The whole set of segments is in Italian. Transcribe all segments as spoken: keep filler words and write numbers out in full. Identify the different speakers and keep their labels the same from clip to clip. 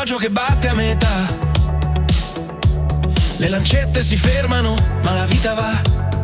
Speaker 1: orologio che batte a metà. Le lancette si fermano, ma la vita va.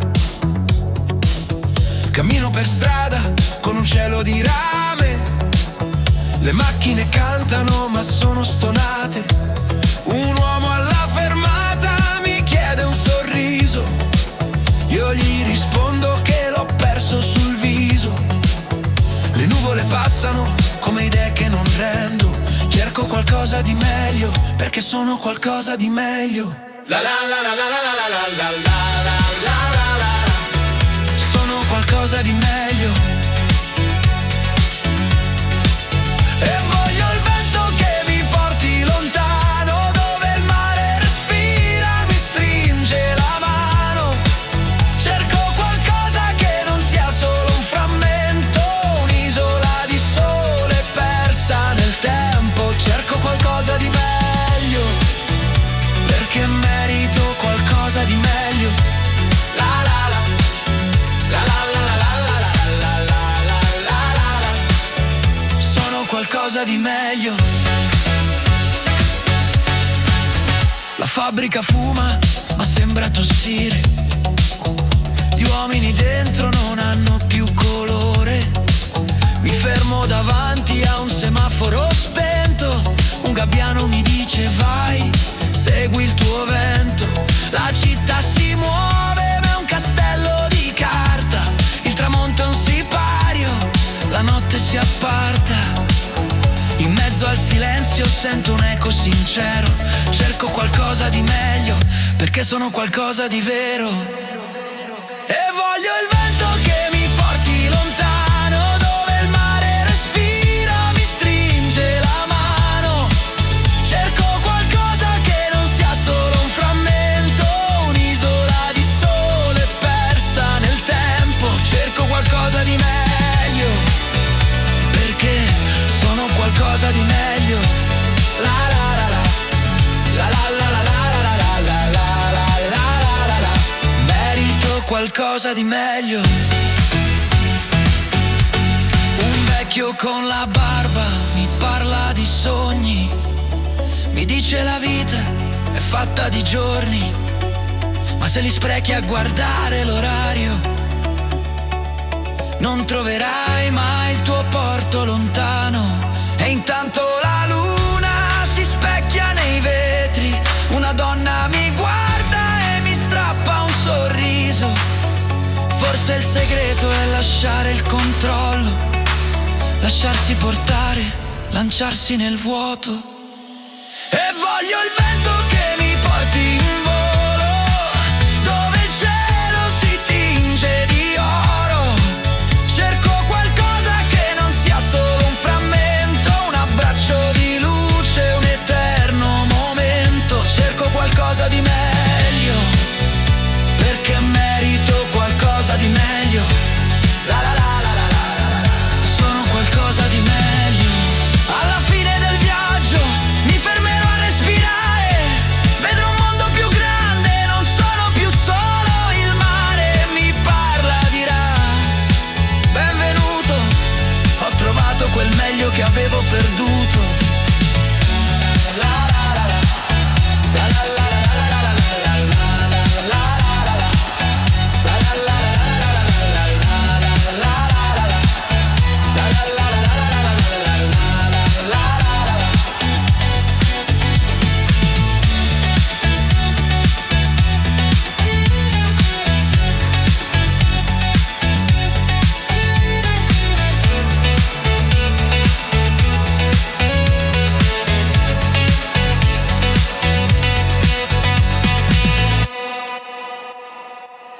Speaker 1: Cammino per strada con un cielo di rame. Le macchine cantano ma sono stonate. Un uomo alla fermata mi chiede un sorriso. Io gli rispondo che l'ho perso sul viso. Le nuvole passano come idee che non rendo. Cerco qualcosa di meglio, perché sono qualcosa di meglio. La la la la la la la la la la la la la. Sono qualcosa di meglio. E voglio il vento che mi porti lontano, dove il mare respira, mi stringe la mano. Cerco qualcosa che non sia solo un frammento, un'isola di sole persa nel tempo. Cerco qualcosa di meglio, perché merito qualcosa di meglio. La la la la la la la la la la la la la. Sono qualcosa di meglio. La fabbrica fuma, ma sembra tossire. Gli uomini dentro non hanno più colore. Mi fermo davanti a un semaforo spento. Un gabbiano mi dice vai, segui il tuo vento. La città si muove ma è un castello di carta. Il tramonto è un sipario, la notte si apparta. In mezzo al silenzio sento un eco sincero. Cerco qualcosa di meglio, perché sono qualcosa di vero. E voglio il vento che mi porti lontano, dove il mare respira, mi stringe la mano. Cerco qualcosa che non sia solo un frammento, un'isola di sole persa nel tempo. Cerco qualcosa di meglio, perché sono qualcosa di meglio. La la la la la la la la la la la la la la la la. Merito qualcosa di meglio. Un vecchio con la barba mi parla di sogni. Mi dice la vita è fatta di giorni, ma se li sprechi a guardare l'orario non troverai mai il tuo porto lontano. E intanto la luna si specchia nei vetri. Una donna mi guarda e mi strappa un sorriso. Forse il segreto è lasciare il controllo, lasciarsi portare, lanciarsi nel vuoto. E voglio il vento